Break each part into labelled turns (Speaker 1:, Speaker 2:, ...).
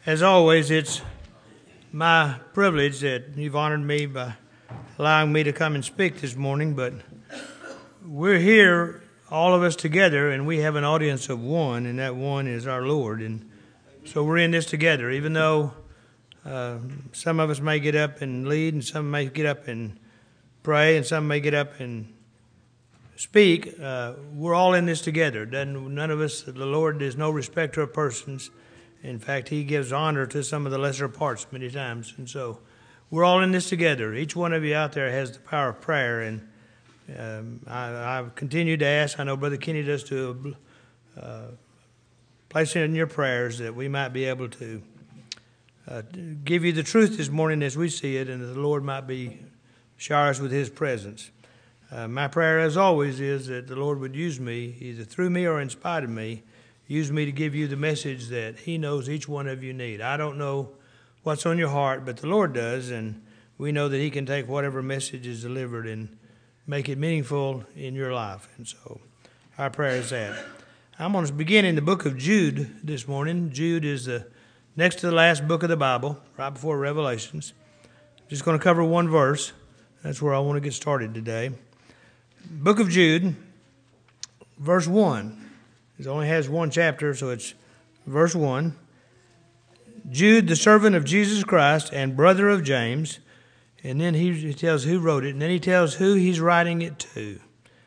Speaker 1: As always, it's my privilege that you've honored me by allowing me to come and speak this morning, but we're here, all of us together, and we have an audience of one, and that one is our Lord. And so we're in this together, even though some of us may get up and lead, and some may get up and pray, and some may get up and speak. We're all in this together. None of us, the Lord is no respecter of persons. In fact, He gives honor to some of the lesser parts many times. And so we're all in this together. Each one of you out there has the power of prayer. And I've continued to ask, I know Brother Kenny does too, place it in your prayers that we might be able to give you the truth this morning as we see it, and that the Lord might shower us with His presence. My prayer, as always, is that the Lord would use me, either through me or in spite of me, use me to give you the message that He knows each one of you need. I don't know what's on your heart, but the Lord does, and we know that He can take whatever message is delivered and make it meaningful in your life. And so our prayer is that. I'm going to begin in the book of Jude this morning. Jude is the next to the last book of the Bible, right before Revelations. I'm just going to cover one verse. That's where I want to get started today. Book of Jude, verse 1. It only has one chapter, so it's verse 1. Jude, the servant of Jesus Christ and brother of James. And then he tells who wrote it, and then he tells who he's writing it to.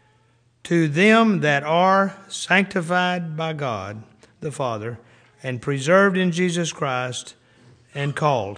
Speaker 1: To them that are sanctified by God the Father and preserved in Jesus Christ and called.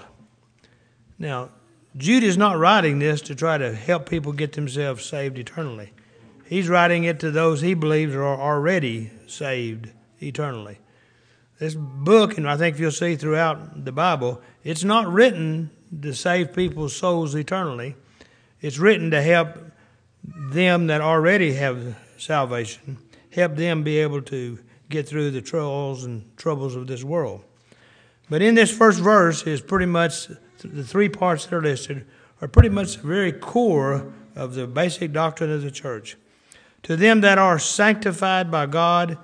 Speaker 1: Now, Jude is not writing this to try to help people get themselves saved eternally. He's writing it to those he believes are already saved eternally. This book, and I think you'll see throughout the Bible, it's not written to save people's souls eternally. It's written to help them that already have salvation, help them be able to get through the trials and troubles of this world. But in this first verse is pretty much the three parts that are listed are pretty much the very core of the basic doctrine of the church. To them that are sanctified by God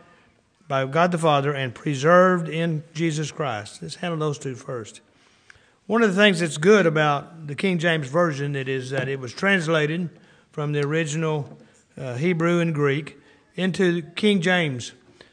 Speaker 1: the Father, and preserved in Jesus Christ. Let's handle those two first. One of the things that's good about the King James Version is that it was translated from the original Hebrew and Greek into King James,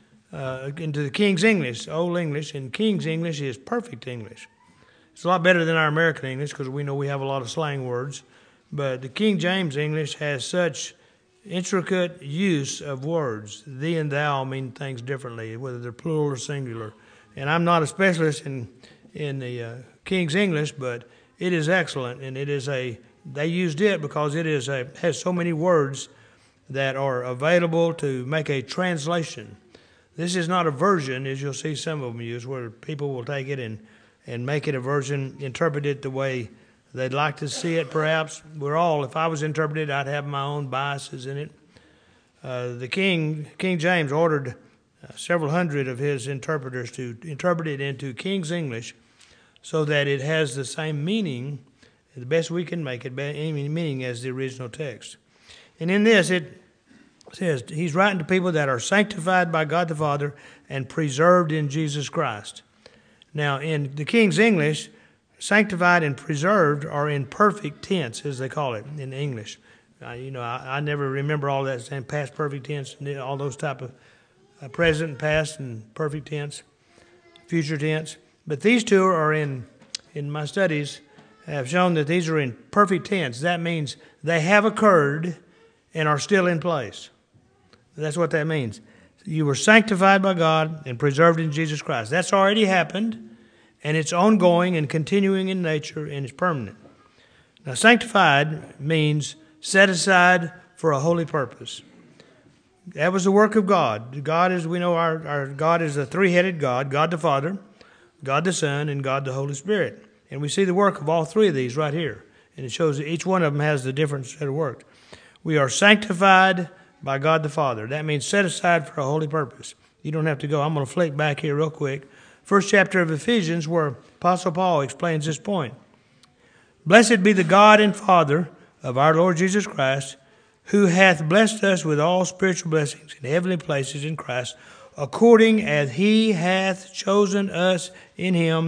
Speaker 1: into the King's English, Old English, and King's English is perfect English. It's a lot better than our American English because we know we have a lot of slang words, but the King James English has such intricate use of words. Thee and thou mean things differently, whether they're plural or singular. And I'm not a specialist in the King's English, but it is excellent, and they used it because it has so many words that are available to make a translation. This is not a version, as you'll see some of them use, where people will take it and make it a version, interpret it the way they'd like to see it, perhaps. If I was interpreted, I'd have my own biases in it. The King James ordered several hundred of his interpreters to interpret it into King's English so that it has the same meaning, the best we can make it, any meaning as the original text. And in this, it says, he's writing to people that are sanctified by God the Father and preserved in Jesus Christ. Now, in the King's English, sanctified and preserved are in perfect tense, as they call it in English. I never remember all that, saying past perfect tense, and all those type of present, past, and perfect tense, future tense. But these two are in my studies, have shown that these are in perfect tense. That means they have occurred and are still in place. That's what that means. You were sanctified by God and preserved in Jesus Christ. That's already happened. And it's ongoing and continuing in nature, and it's permanent. Now, sanctified means set aside for a holy purpose. That was the work of God. God, as we know, our God is a three-headed God, God the Father, God the Son, and God the Holy Spirit. And we see the work of all three of these right here. And it shows that each one of them has the different set of work. We are sanctified by God the Father. That means set aside for a holy purpose. You don't have to go. I'm going to flick back here real quick. First chapter of Ephesians, where Apostle Paul explains this point. Blessed be the God and Father of our Lord Jesus Christ, who hath blessed us with all spiritual blessings in heavenly places in Christ, according as He hath chosen us in Him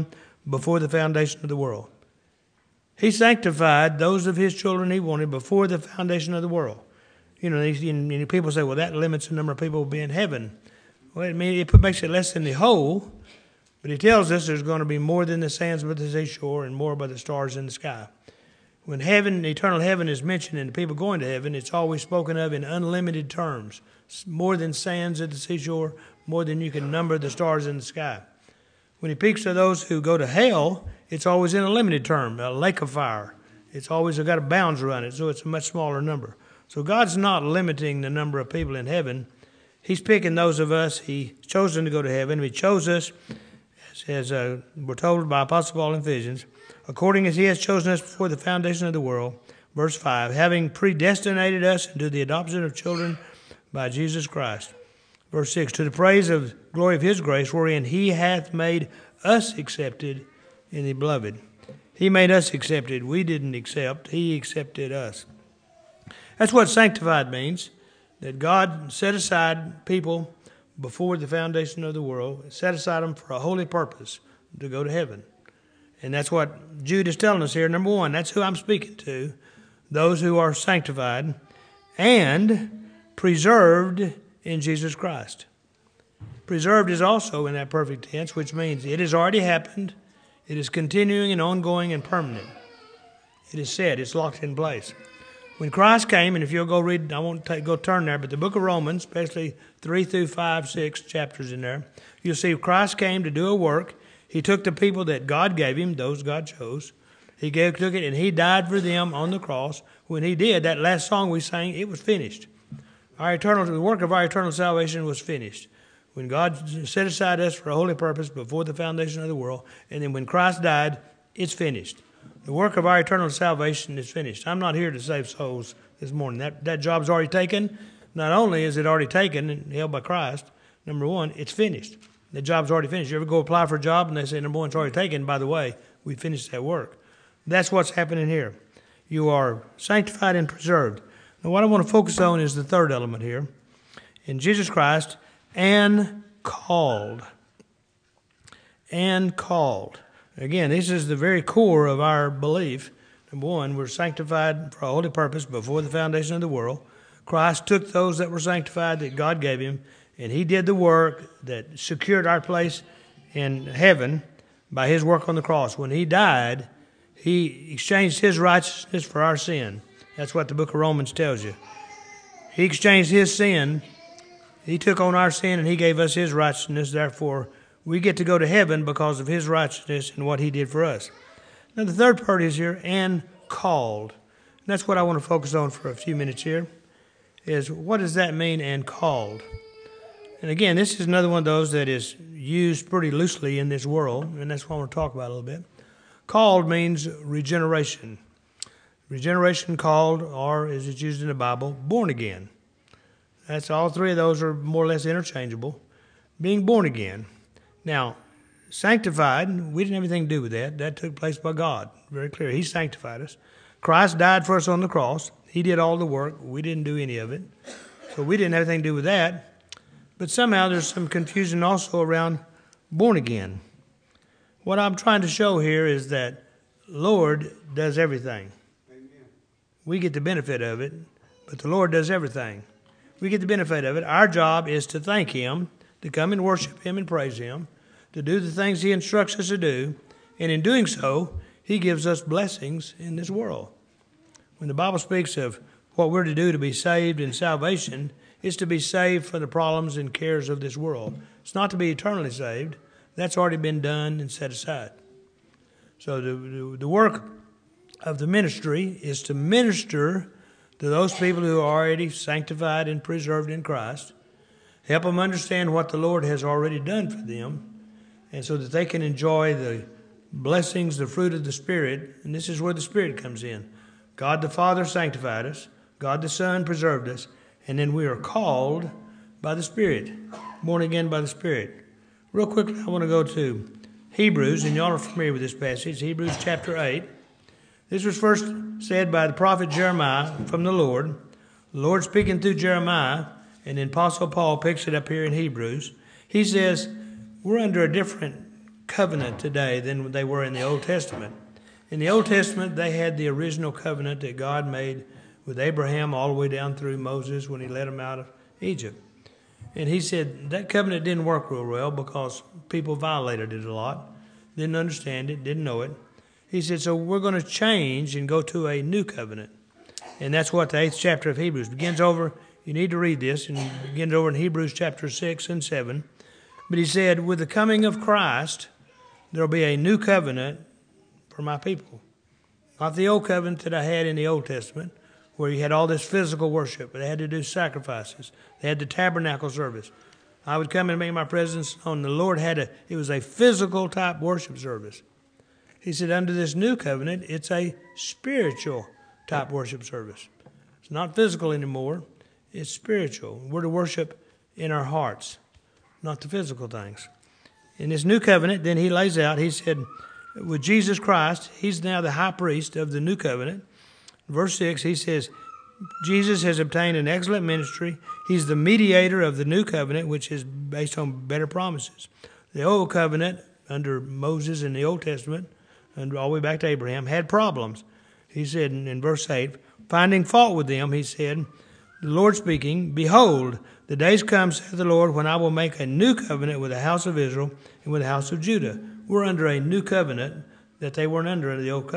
Speaker 1: before the foundation of the world. He sanctified those of his children he wanted before the foundation of the world. You know, people say, well, that limits the number of people who will be in heaven. Well, it makes it less than the whole, but he tells us there's going to be more than the sands by the seashore and more by the stars in the sky. When heaven, eternal heaven is mentioned and the people going to heaven, it's always spoken of in unlimited terms. More than sands at the seashore, more than you can number the stars in the sky. When he speaks to those who go to hell, it's always in a limited term, a lake of fire. It's always got a bounds around it, so it's a much smaller number. So God's not limiting the number of people in heaven. He's picking those of us He's chosen to go to heaven. He chose us, as we're told by Apostle Paul in Ephesians, according as He has chosen us before the foundation of the world. Verse 5, having predestinated us into the adoption of children by Jesus Christ. Verse 6, to the praise of glory of His grace, wherein He hath made us accepted in the beloved. He made us accepted. We didn't accept. He accepted us. That's what sanctified means, that God set aside people before the foundation of the world, set aside them for a holy purpose, to go to heaven. And that's what Jude is telling us here. Number one, that's who I'm speaking to, those who are sanctified and preserved in Jesus Christ. Preserved is also in that perfect tense, which means it has already happened. It is continuing and ongoing and permanent. It is said. It's locked in place. When Christ came, and if you'll go read, I won't go turn there, but the book of Romans, especially 3 through 5, 6 chapters in there, you'll see Christ came to do a work. He took the people that God gave Him, those God chose. He took it, and He died for them on the cross. When He did, that last song we sang, it was finished. The work of our eternal salvation was finished. When God set aside us for a holy purpose before the foundation of the world, and then when Christ died, it's finished. The work of our eternal salvation is finished. I'm not here to save souls this morning. That job's already taken. Not only is it already taken and held by Christ, number one, it's finished. The job's already finished. You ever go apply for a job and they say, number one, it's already taken. By the way, we finished that work. That's what's happening here. You are sanctified and preserved. Now, what I want to focus on is the third element here. In Jesus Christ, and called. And called. Again, this is the very core of our belief. Number one, we're sanctified for a holy purpose before the foundation of the world. Christ took those that were sanctified that God gave Him, and He did the work that secured our place in heaven by His work on the cross. When He died, He exchanged His righteousness for our sin. That's what the book of Romans tells you. He exchanged His sin. He took on our sin and He gave us His righteousness. Therefore, we get to go to heaven because of His righteousness and what He did for us. Now, the third part is here, and called. And that's what I want to focus on for a few minutes here, is what does that mean, and called? And again, this is another one of those that is used pretty loosely in this world, and that's what I want to talk about a little bit. Called means regeneration. Regeneration, called, or as it's used in the Bible, born again. That's all three of those are more or less interchangeable. Being born again. Now, sanctified, we didn't have anything to do with that. That took place by God. Very clear. He sanctified us. Christ died for us on the cross. He did all the work. We didn't do any of it. So we didn't have anything to do with that. But somehow there's some confusion also around born again. What I'm trying to show here is that Lord does everything. Amen. We get the benefit of it, but the Lord does everything. We get the benefit of it. Our job is to thank Him, to come and worship Him and praise Him, to do the things He instructs us to do, and in doing so, He gives us blessings in this world. When the Bible speaks of what we're to do to be saved and salvation, it's to be saved from the problems and cares of this world. It's not to be eternally saved. That's already been done and set aside. So the work of the ministry is to minister to those people who are already sanctified and preserved in Christ, help them understand what the Lord has already done for them, and so that they can enjoy the blessings, the fruit of the Spirit, and this is where the Spirit comes in. God the Father sanctified us, God the Son preserved us, and then we are called by the Spirit, born again by the Spirit. Real quickly, I want to go to Hebrews, and y'all are familiar with this passage, Hebrews chapter 8. This was first said by the prophet Jeremiah from the Lord speaking through Jeremiah, and then Apostle Paul picks it up here in Hebrews. He says, we're under a different covenant today than they were in the Old Testament. In the Old Testament, they had the original covenant that God made with Abraham all the way down through Moses when he led him out of Egypt. And he said that covenant didn't work real well because people violated it a lot, didn't understand it, didn't know it. He said, so we're going to change and go to a new covenant. And that's what the 8th chapter of Hebrews begins over. You need to read this, and it begins over in Hebrews chapter 6 and 7. But he said, with the coming of Christ, there will be a new covenant for my people. Not the old covenant that I had in the Old Testament, where you had all this physical worship. They had to do sacrifices. They had the tabernacle service. I would come and make my presence known. The Lord it was a physical type worship service. He said, under this new covenant, it's a spiritual type worship service. It's not physical anymore. It's spiritual. We're to worship in our hearts, not the physical things. In this new covenant, then he lays out, he said, with Jesus Christ, he's now the high priest of the new covenant. Verse 6, he says, Jesus has obtained an excellent ministry. He's the mediator of the new covenant, which is based on better promises. The old covenant, under Moses in the Old Testament, and all the way back to Abraham, had problems. He said in verse 8, finding fault with them, he said, the Lord speaking, behold, the days come, saith the Lord, when I will make a new covenant with the house of Israel and with the house of Judah. We're under a new covenant that they weren't under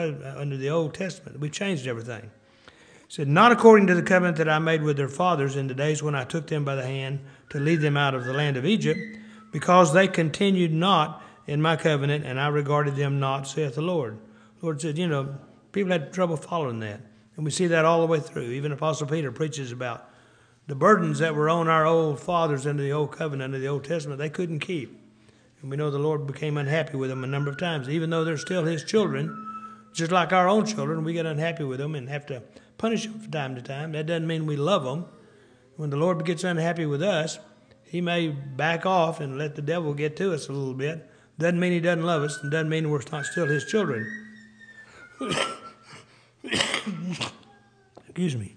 Speaker 1: the Old Testament. We changed everything. He said, not according to the covenant that I made with their fathers in the days when I took them by the hand to lead them out of the land of Egypt, because they continued not in my covenant, and I regarded them not, saith the Lord. The Lord said, people had trouble following that. And we see that all the way through. Even Apostle Peter preaches about the burdens that were on our old fathers under the old covenant, under the Old Testament, they couldn't keep. And we know the Lord became unhappy with them a number of times. Even though they're still his children, just like our own children, we get unhappy with them and have to punish them from time to time. That doesn't mean we love them. When the Lord gets unhappy with us, he may back off and let the devil get to us a little bit. Doesn't mean he doesn't love us, and doesn't mean we're not still his children. Excuse me.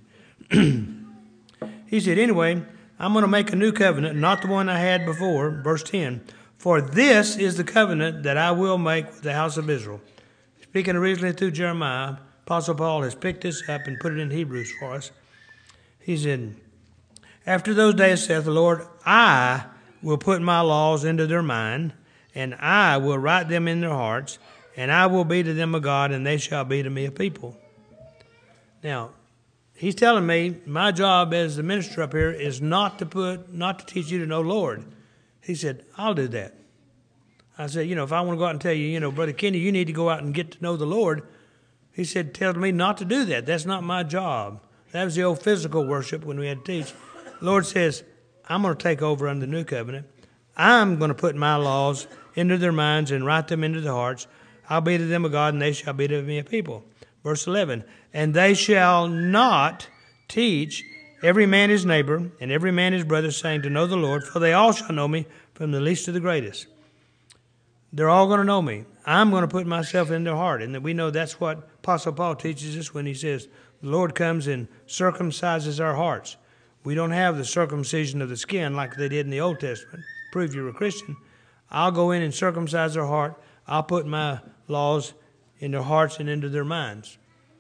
Speaker 1: He said, anyway, I'm going to make a new covenant, not the one I had before. Verse 10, for this is the covenant that I will make with the house of Israel. Speaking originally through Jeremiah, Apostle Paul has picked this up and put it in Hebrews for us. He said, after those days, saith the Lord, I will put my laws into their mind, and I will write them in their hearts, and I will be to them a God, and they shall be to me a people. Now, he's telling me my job as the minister up here is not to teach you to know Lord. He said, I'll do that. I said, if I want to go out and tell you, Brother Kenny, you need to go out and get to know the Lord. He said, tell me not to do that. That's not my job. That was the old physical worship when we had to teach. The Lord says, I'm going to take over under the new covenant. I'm going to put my laws into their minds and write them into their hearts. I'll be to them a God, and they shall be to me a people. Verse 11, and they shall not teach every man his neighbor and every man his brother, saying to know the Lord, for they all shall know me, from the least to the greatest. They're all going to know me. I'm going to put myself in their heart. And we know that's what Apostle Paul teaches us when he says, the Lord comes and circumcises our hearts. We don't have the circumcision of the skin like they did in the Old Testament. Prove you're a Christian. I'll go in and circumcise their heart. I'll put my laws in their hearts and into their minds.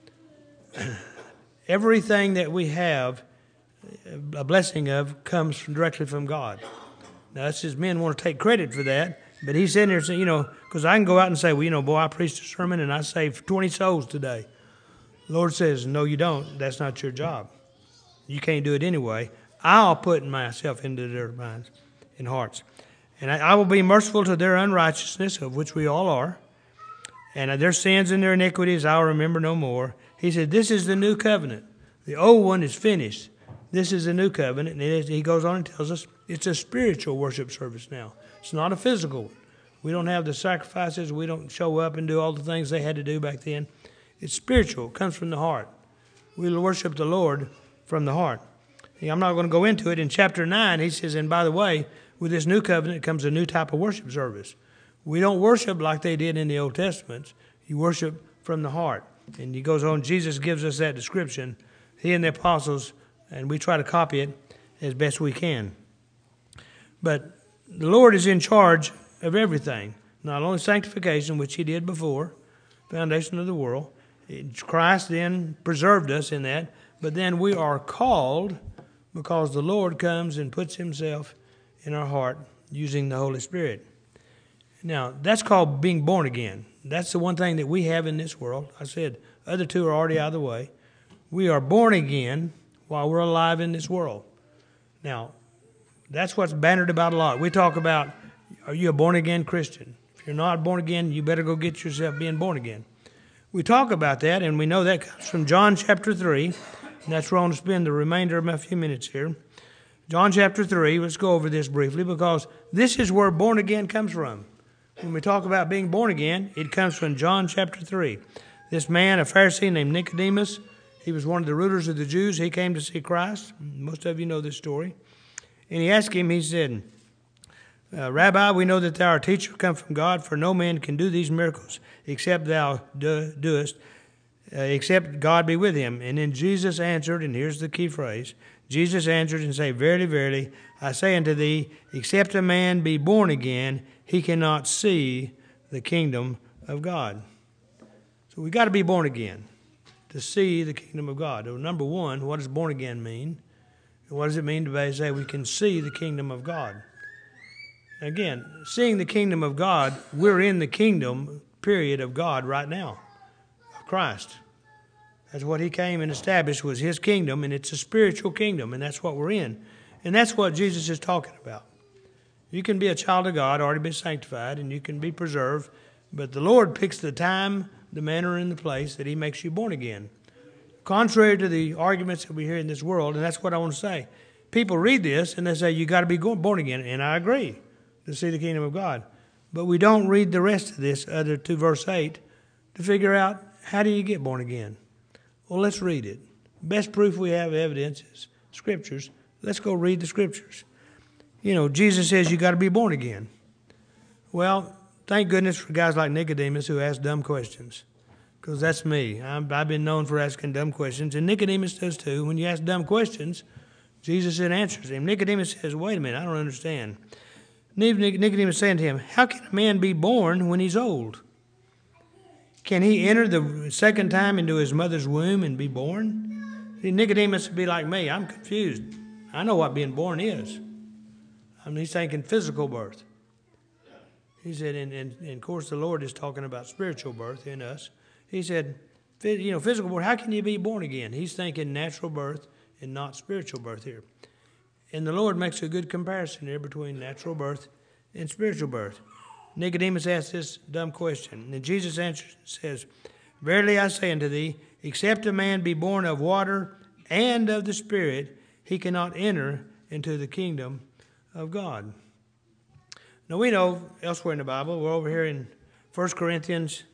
Speaker 1: Everything that we have, a blessing of, comes directly from God. Now, that's just men want to take credit for that, but he's sitting there saying, because I can go out and say, boy, I preached a sermon and I saved 20 souls today. The Lord says, no, you don't. That's not your job. You can't do it anyway. I'll put myself into their minds and hearts. And I will be merciful to their unrighteousness, of which we all are. And their sins and their iniquities I'll remember no more. He said, this is the new covenant. The old one is finished. This is the new covenant. And he goes on and tells us it's a spiritual worship service now. It's not a physical one. We don't have the sacrifices. We don't show up and do all the things they had to do back then. It's spiritual. It comes from the heart. We'll worship the Lord from the heart. I'm not going to go into it. In chapter 9, he says, and by the way, with this new covenant comes a new type of worship service. We don't worship like they did in the Old Testament. You worship from the heart. And he goes on, Jesus gives us that description, he and the apostles, and we try to copy it as best we can. But the Lord is in charge of everything. Not only sanctification, which he did before foundation of the world. Christ then preserved us in that, but then we are called because the Lord comes and puts himself in our heart using the Holy Spirit. Now, that's called being born again. That's the one thing that we have in this world. I said, other two are already out of the way. We are born again while we're alive in this world. Now, that's what's bannered about a lot. We talk about, are you a born-again Christian? If you're not born again, you better go get yourself being born again. We talk about that, and we know that comes from John chapter 3. And that's where I want to spend the remainder of my few minutes here. John chapter 3, let's go over this briefly, because this is where born again comes from. When we talk about being born again, it comes from John chapter 3. This man, a Pharisee named Nicodemus, he was one of the rulers of the Jews. He came to see Christ. Most of you know this story. And he asked him, he said, Rabbi, we know that thou art a teacher come from God, for no man can do these miracles except thou doest, except God be with him. And then Jesus answered, and here's the key phrase, Jesus answered and said, Verily, verily, I say unto thee, except a man be born again, he cannot see the kingdom of God. So we got to be born again to see the kingdom of God. So number one, what does born again mean? And what does it mean to say we can see the kingdom of God? Again, seeing the kingdom of God, we're in the kingdom, period, of God right now, of Christ. That's what he came and established was his kingdom, and it's a spiritual kingdom, and that's what we're in. And that's what Jesus is talking about. You can be a child of God, already been sanctified, and you can be preserved, but the Lord picks the time, the manner, and the place that he makes you born again. Contrary to the arguments that we hear in this world, and that's what I want to say. People read this, and they say, you got to be born again, and I agree, to see the kingdom of God. But we don't read the rest of this other to verse 8 to figure out how do you get born again. Well, let's read it. Best proof we have of evidence is Scriptures. Let's go read the Scriptures. You know, Jesus says you got to be born again. Well, thank goodness for guys like Nicodemus who ask dumb questions, because that's me. I've been known for asking dumb questions, and Nicodemus does too. When you ask dumb questions, Jesus then answers him. Nicodemus says, wait a minute, I don't understand. Nicodemus saying to him, how can a man be born when he's old? Can he enter the second time into his mother's womb and be born? See, Nicodemus would be like me. I'm confused. I know what being born is. I mean, he's thinking physical birth. He said, and of course the Lord is talking about spiritual birth in us. He said, physical birth, how can you be born again? He's thinking natural birth and not spiritual birth here. And the Lord makes a good comparison here between natural birth and spiritual birth. Nicodemus asked this dumb question, and Jesus answers and says, Verily I say unto thee, except a man be born of water and of the Spirit, he cannot enter into the kingdom of God. Now we know elsewhere in the Bible, we're over here in 1 Corinthians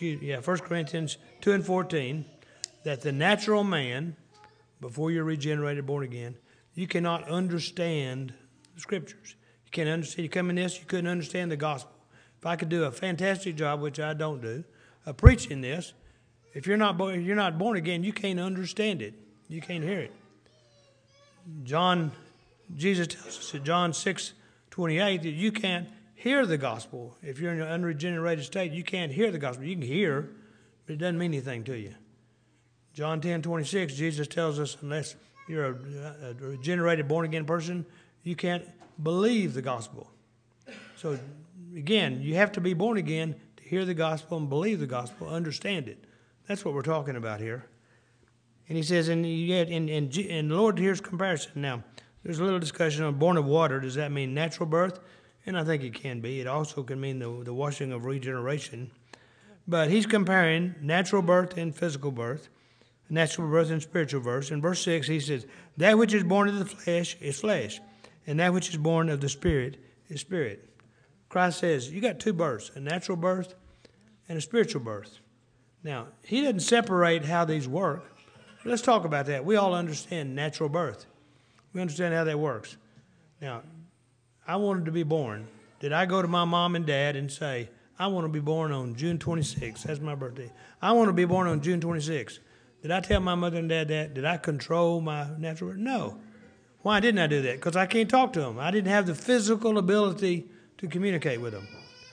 Speaker 1: 2:14, that the natural man, before you're regenerated, born again, you cannot understand the Scriptures. You can't understand. You come in this, you couldn't understand the gospel. If I could do a fantastic job, which I don't do, of preaching this, if you're not born again, you can't understand it. You can't hear it. Jesus tells us in John 6:28 that you can't hear the gospel. If you're in an unregenerated state, you can't hear the gospel. You can hear, but it doesn't mean anything to you. John 10:26, Jesus tells us unless you're a regenerated, born-again person, you can't believe the gospel. So, again, you have to be born again to hear the gospel and believe the gospel, understand it. That's what we're talking about here. And he says, and the Lord here's comparison. Now, there's a little discussion on born of water. Does that mean natural birth? And I think it can be. It also can mean the washing of regeneration. But he's comparing natural birth and physical birth, natural birth and spiritual birth. In verse 6, he says, that which is born of the flesh is flesh, and that which is born of the Spirit is spirit. Christ says, you got two births, a natural birth and a spiritual birth. Now, he doesn't separate how these work. Let's talk about that. We all understand natural birth. We understand how that works. Now, I wanted to be born. Did I go to my mom and dad and say, I want to be born on June 26th. That's my birthday. I want to be born on June 26th. Did I tell my mother and dad that? Did I control my natural birth? No. Why didn't I do that? Because I can't talk to them. I didn't have the physical ability to communicate with them.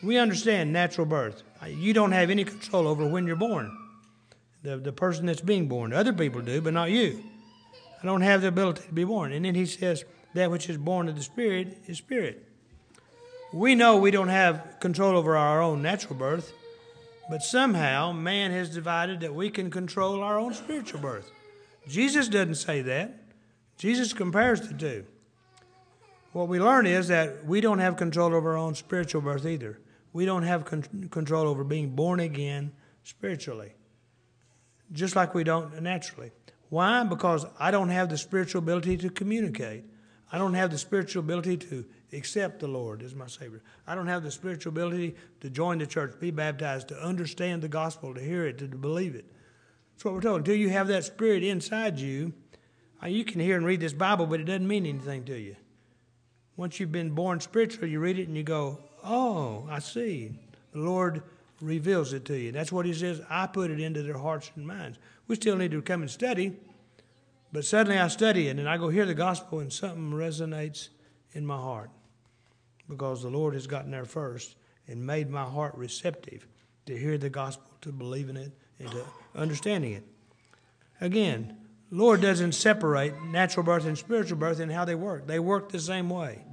Speaker 1: We understand natural birth. You don't have any control over when you're born. The person that's being born. Other people do, but not you. I don't have the ability to be born. And then he says, that which is born of the Spirit is spirit. We know we don't have control over our own natural birth, but somehow man has divided that we can control our own spiritual birth. Jesus doesn't say that. Jesus compares the two. What we learn is that we don't have control over our own spiritual birth either. We don't have control over being born again spiritually, just like we don't naturally. Why? Because I don't have the spiritual ability to communicate. I don't have the spiritual ability to accept the Lord as my Savior. I don't have the spiritual ability to join the church, be baptized, to understand the gospel, to hear it, to believe it. That's what we're told. Until you have that Spirit inside you, you can hear and read this Bible, but it doesn't mean anything to you. Once you've been born spiritually, you read it and you go, oh, I see. The Lord reveals it to you. That's what he says. I put it into their hearts and minds. We still need to come and study, but suddenly I study it and I go hear the gospel and something resonates in my heart because the Lord has gotten there first and made my heart receptive to hear the gospel, to believe in it, and to understanding it. Again, the Lord doesn't separate natural birth and spiritual birth in how they work. They work the same way.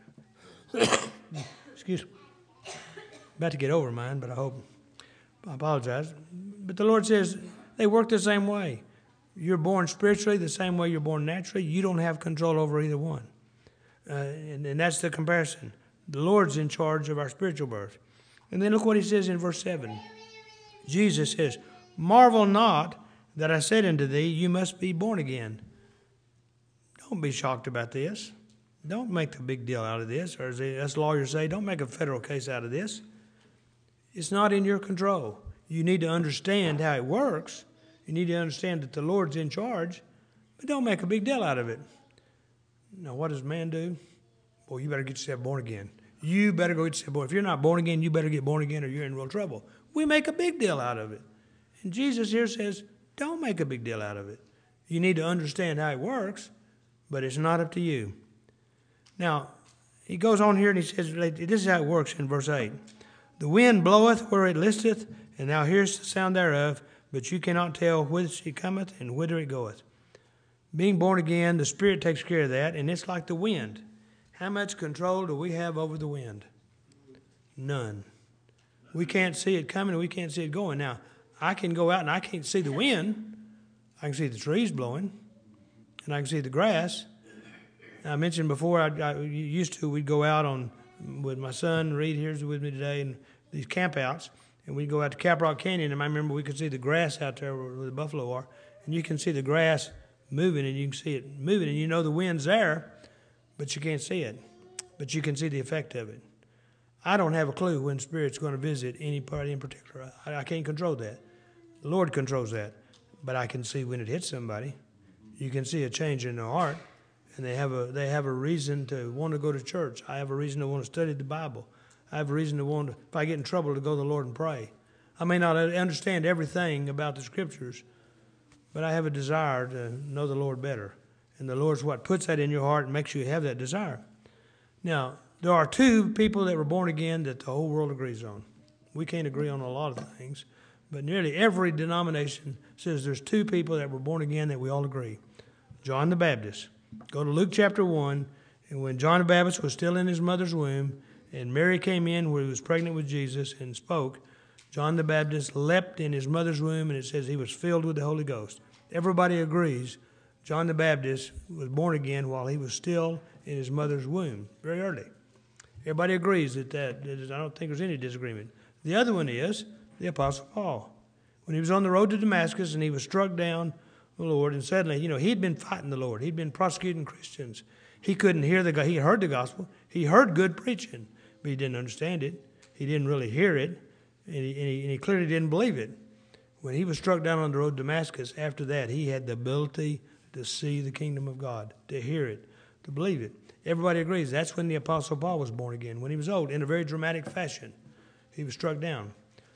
Speaker 1: Excuse me. About to get over mine, but I apologize. But the Lord says they work the same way. You're born spiritually the same way you're born naturally. You don't have control over either one. And that's the comparison. The Lord's in charge of our spiritual birth. And then look what he says in verse 7. Jesus says, marvel not that I said unto thee, you must be born again. Don't be shocked about this. Don't make a big deal out of this. Or as us lawyers say, don't make a federal case out of this. It's not in your control. You need to understand how it works. You need to understand that the Lord's in charge, but don't make a big deal out of it. Now, what does man do? Boy, you better get yourself born again. You better go get yourself born. If you're not born again, you better get born again or you're in real trouble. We make a big deal out of it. And Jesus here says, don't make a big deal out of it. You need to understand how it works, but it's not up to you. Now, he goes on here and he says, this is how it works in verse 8. The wind bloweth where it listeth, and thou hearest the sound thereof, but you cannot tell whither it cometh and whither it goeth. Being born again, the Spirit takes care of that, and it's like the wind. How much control do we have over the wind? None. We can't see it coming, and we can't see it going. Now, I can go out and I can't see the wind. I can see the trees blowing, and I can see the grass. I mentioned before, we'd go out with my son, Reed here's with me today, and these campouts, and we'd go out to Caprock Canyon, and I remember we could see the grass out there where the buffalo are, and you can see the grass moving, and you can see it moving, and you know the wind's there, but you can't see it, but you can see the effect of it. I don't have a clue when Spirit's going to visit any party in particular. I can't control that. The Lord controls that, but I can see when it hits somebody. You can see a change in their heart. And they have a reason to want to go to church. I have a reason to want to study the Bible. I have a reason to want to, if I get in trouble, to go to the Lord and pray. I may not understand everything about the Scriptures, but I have a desire to know the Lord better. And the Lord's what puts that in your heart and makes you have that desire. Now, there are two people that were born again that the whole world agrees on. We can't agree on a lot of things, but nearly every denomination says there's two people that were born again that we all agree. John the Baptist. Go to Luke chapter 1, and when John the Baptist was still in his mother's womb, and Mary came in where he was pregnant with Jesus and spoke, John the Baptist leapt in his mother's womb, and it says he was filled with the Holy Ghost. Everybody agrees John the Baptist was born again while he was still in his mother's womb, very early. Everybody agrees that I don't think there's any disagreement. The other one is the Apostle Paul. When he was on the road to Damascus and he was struck down the Lord, and suddenly, he'd been fighting the Lord. He'd been prosecuting Christians. He couldn't hear he heard the gospel. He heard good preaching, but he didn't understand it. He didn't really hear it, and he clearly didn't believe it. When he was struck down on the road to Damascus, after that, he had the ability to see the kingdom of God, to hear it, to believe it. Everybody agrees that's when the Apostle Paul was born again, when he was old, in a very dramatic fashion. He was struck down.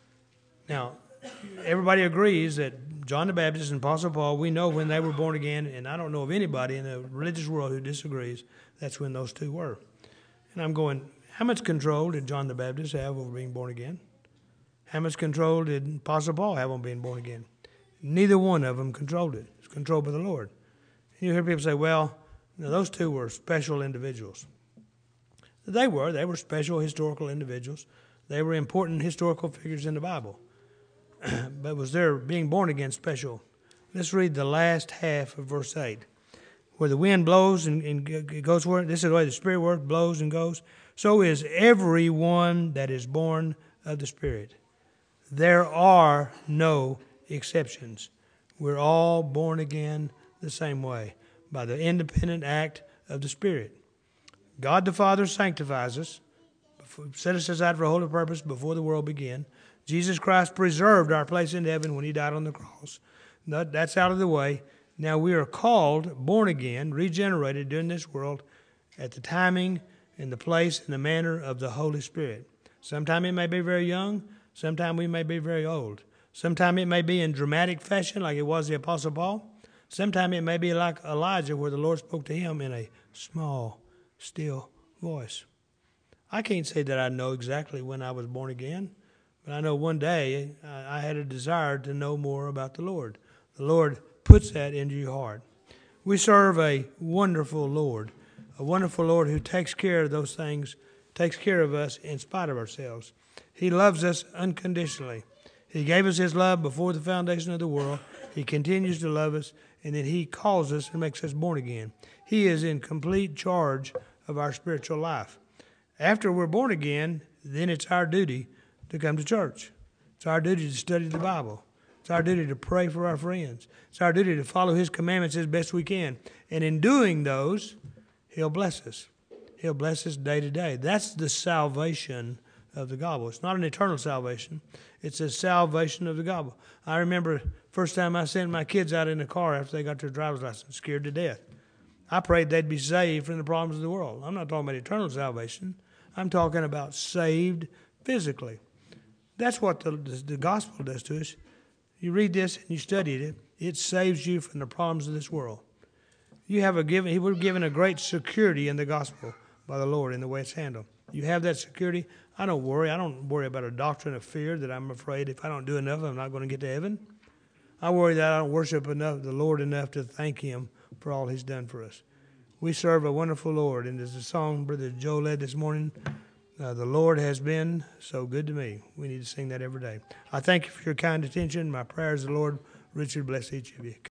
Speaker 1: Now, everybody agrees that John the Baptist and Apostle Paul, we know when they were born again, and I don't know of anybody in the religious world who disagrees that's when those two were. And I'm going, How much control did John the Baptist have over being born again? How much control did Apostle Paul have on being born again? Neither one of them controlled it. It's controlled by the Lord. And you hear people say, well, those two were special individuals. They were special historical individuals. They were important historical figures in the Bible. But was their being born again special? Let's read the last half of verse 8. Where the wind blows and goes where, this is the way the Spirit works, blows and goes. So is everyone that is born of the Spirit. There are no exceptions. We're all born again the same way, by the independent act of the Spirit. God the Father sanctifies us, set us aside for a holy purpose before the world began. Jesus Christ preserved our place in heaven when he died on the cross. That's out of the way. Now we are called, born again, regenerated during this world at the timing and the place and the manner of the Holy Spirit. Sometime it may be very young. Sometime we may be very old. Sometime it may be in dramatic fashion like it was the Apostle Paul. Sometime it may be like Elijah where the Lord spoke to him in a small, still voice. I can't say that I know exactly when I was born again, but I know one day I had a desire to know more about the Lord. The Lord puts that into your heart. We serve a wonderful Lord who takes care of those things, takes care of us in spite of ourselves. He loves us unconditionally. He gave us his love before the foundation of the world. He continues to love us, and then he calls us and makes us born again. He is in complete charge of our spiritual life. After we're born again, then it's our duty to come to church. It's our duty to study the Bible. It's our duty to pray for our friends. It's our duty to follow his commandments as best we can. And in doing those, he'll bless us. He'll bless us day to day. That's the salvation of the gospel. It's not an eternal salvation. It's a salvation of the gospel. I remember first time I sent my kids out in the car after they got their driver's license, scared to death. I prayed they'd be saved from the problems of the world. I'm not talking about eternal salvation. I'm talking about saved physically. That's what the gospel does to us. You read this and you study it, it saves you from the problems of this world. We're given a great security in the gospel by the Lord in the way it's handled. You have that security. I don't worry. I don't worry about a doctrine of fear that I'm afraid if I don't do enough, I'm not going to get to heaven. I worry that I don't worship the Lord enough to thank him for all he's done for us. We serve a wonderful Lord. And as the song Brother Joe led this morning, the Lord has been so good to me. We need to sing that every day. I thank you for your kind attention. My prayer is the Lord richly bless each of you.